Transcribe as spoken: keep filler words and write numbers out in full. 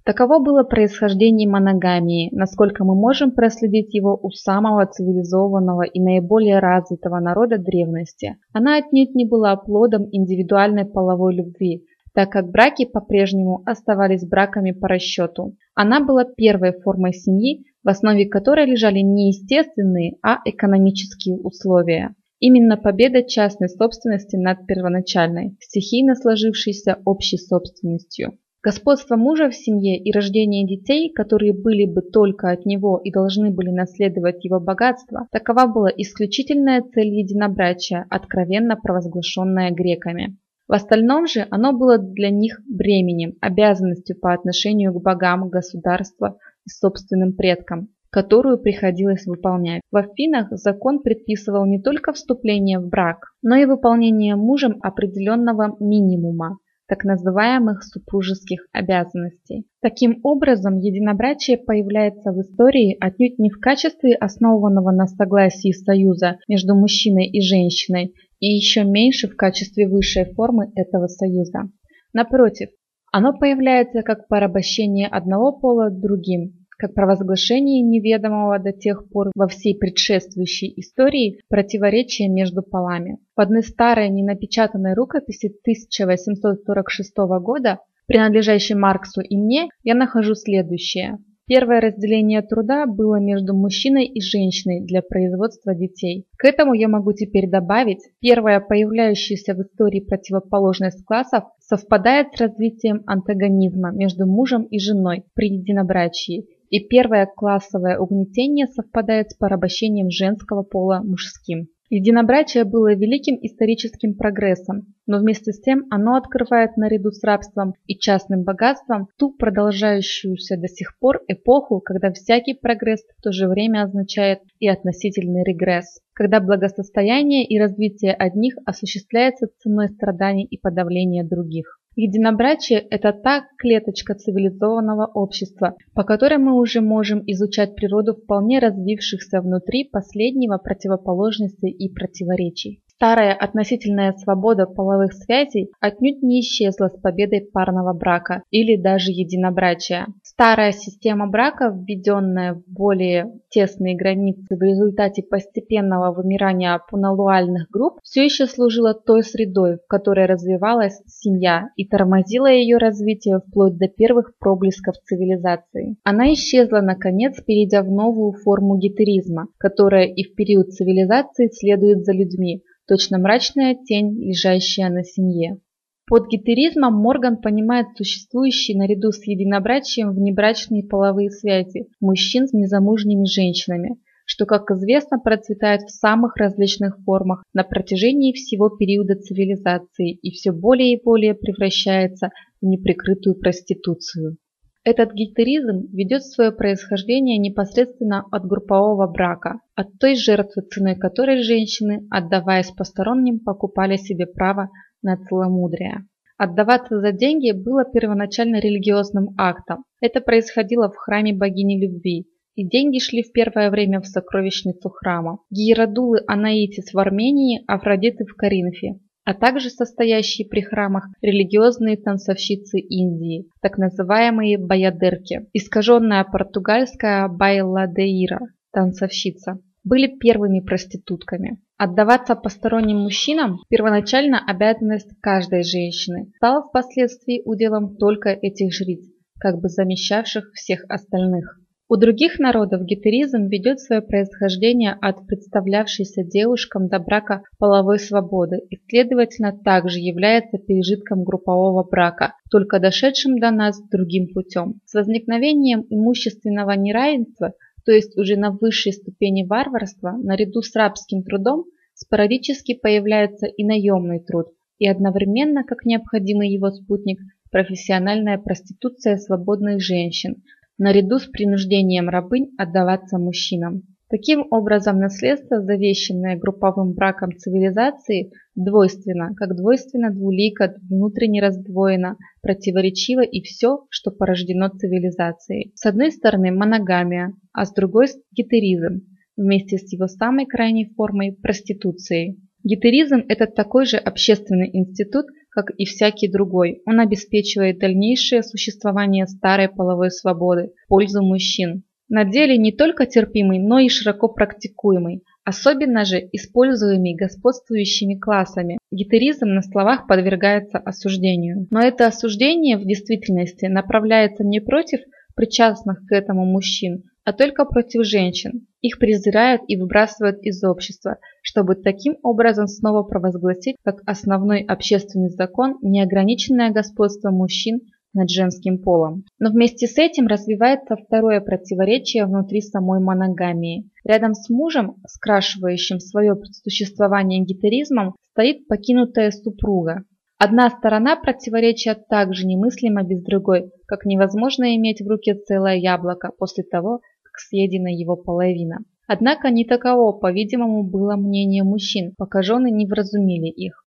Таково было происхождение моногамии, насколько мы можем проследить его у самого цивилизованного и наиболее развитого народа древности. Она отнюдь не была плодом индивидуальной половой любви, так как браки по-прежнему оставались браками по расчету. Она была первой формой семьи, в основе которой лежали не естественные, а экономические условия. Именно победа частной собственности над первоначальной, стихийно сложившейся общей собственностью. Господство мужа в семье и рождение детей, которые были бы только от него и должны были наследовать его богатство, такова была исключительная цель единобрачия, откровенно провозглашенная греками. В остальном же оно было для них бременем, обязанностью по отношению к богам, государству и собственным предкам, которую приходилось выполнять. В Афинах закон предписывал не только вступление в брак, но и выполнение мужем определенного минимума, так называемых супружеских обязанностей. Таким образом, единобрачие появляется в истории отнюдь не в качестве основанного на согласии союза между мужчиной и женщиной, и еще меньше в качестве высшей формы этого союза. Напротив, оно появляется как порабощение одного пола другим, как провозглашение неведомого до тех пор во всей предшествующей истории противоречия между полами. В одной старой ненапечатанной рукописи тысяча восемьсот сорок шестого года, принадлежащей Марксу и мне, я нахожу следующее. Первое разделение труда было между мужчиной и женщиной для производства детей. К этому я могу теперь добавить, первая появляющаяся в истории противоположность классов совпадает с развитием антагонизма между мужем и женой при единобрачии, и первое классовое угнетение совпадает с порабощением женского пола мужским. Единобрачие было великим историческим прогрессом, но вместе с тем оно открывает наряду с рабством и частным богатством ту продолжающуюся до сих пор эпоху, когда всякий прогресс в то же время означает и относительный регресс, когда благосостояние и развитие одних осуществляется ценой страданий и подавления других. Единобрачие – это та клеточка цивилизованного общества, по которой мы уже можем изучать природу вполне развившихся внутри последнего противоположностей и противоречий. Старая относительная свобода половых связей отнюдь не исчезла с победой парного брака или даже единобрачия. Старая система брака, введенная в более тесные границы в результате постепенного вымирания пунолуальных групп, все еще служила той средой, в которой развивалась семья, и тормозила ее развитие вплоть до первых проблесков цивилизации. Она исчезла, наконец, перейдя в новую форму гетеризма, которая и в период цивилизации следует за людьми, точно мрачная тень, лежащая на семье. Под гетеризмом Морган понимает существующие наряду с единобрачием внебрачные половые связи мужчин с незамужними женщинами, что, как известно, процветает в самых различных формах на протяжении всего периода цивилизации и все более и более превращается в неприкрытую проституцию. Этот гетеризм ведет свое происхождение непосредственно от группового брака, от той жертвы, ценой которой женщины, отдаваясь посторонним, покупали себе право на целомудрие. Отдаваться за деньги было первоначально религиозным актом. Это происходило в храме богини любви, и деньги шли в первое время в сокровищницу храма. Гиеродулы Анаитис в Армении, Афродиты в Коринфе, а также состоящие при храмах религиозные танцовщицы Индии, так называемые баядерки, искаженная португальская байладеира, танцовщица, были первыми проститутками. Отдаваться посторонним мужчинам – первоначально обязанность каждой женщины, стала впоследствии уделом только этих жриц, как бы замещавших всех остальных. У других народов гетеризм ведет свое происхождение от представлявшейся девушкам до брака половой свободы и, следовательно, также является пережитком группового брака, только дошедшим до нас другим путем. С возникновением имущественного неравенства, то есть уже на высшей ступени варварства, наряду с рабским трудом, спорадически появляется и наемный труд, и одновременно, как необходимый его спутник, профессиональная проституция свободных женщин, наряду с принуждением рабынь отдаваться мужчинам. Таким образом, наследство, завещанное групповым браком цивилизации, двойственно, как двойственно двулико, внутренне раздвоено, противоречиво и все, что порождено цивилизацией. С одной стороны моногамия, а с другой гетеризм, вместе с его самой крайней формой – проституцией. Гетеризм – это такой же общественный институт, как и всякий другой. Он обеспечивает дальнейшее существование старой половой свободы в пользу мужчин. На деле не только терпимый, но и широко практикуемый, особенно же используемый господствующими классами. Гетеризм на словах подвергается осуждению. Но это осуждение в действительности направляется не против причастных к этому мужчин, а только против женщин. Их презирают и выбрасывают из общества, чтобы таким образом снова провозгласить как основной общественный закон неограниченное господство мужчин над женским полом. Но вместе с этим развивается второе противоречие внутри самой моногамии. Рядом с мужем, скрашивающим свое существование гетеризмом, стоит покинутая супруга. Одна сторона противоречия также немыслима без другой, как невозможно иметь в руке целое яблоко после того, как съедена его половина. Однако не таково, по-видимому, было мнение мужчин, пока жены не вразумили их.